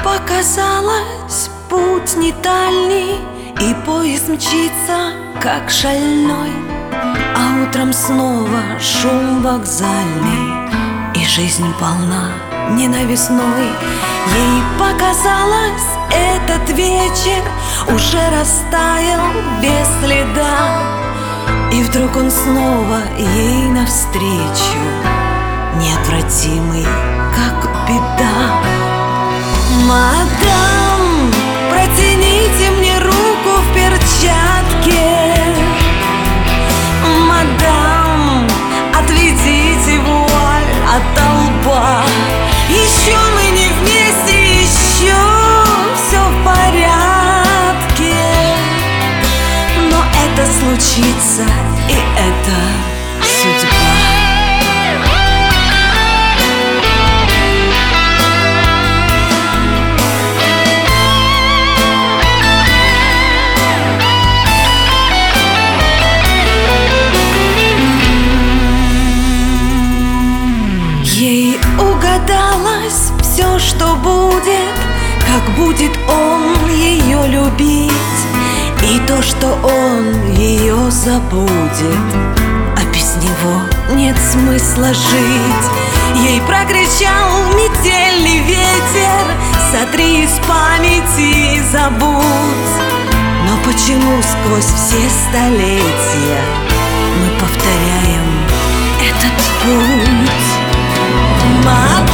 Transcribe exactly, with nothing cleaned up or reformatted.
показалось, путь не дальний, и поезд мчится, как шальной. А утром снова шум вокзальный, и жизнь полна ненавистной. Ей показалось, этот вечер уже растаял без следа, и вдруг он снова ей навстречу, неотвратимый, как беда. Мадам, протяните мне руку в перчатке. Мадам, отведите вуаль от лба. Еще мы не вместе, еще все в порядке. Но это случится, и это судьба. Ей угадалось все, что будет, как будет он ее любить, и то, что он ее забудет, а без него нет смысла жить. Ей прокричал метельный ветер: сотри из памяти и забудь. Но почему сквозь все столетия мы повторяем этот путь? Мадам,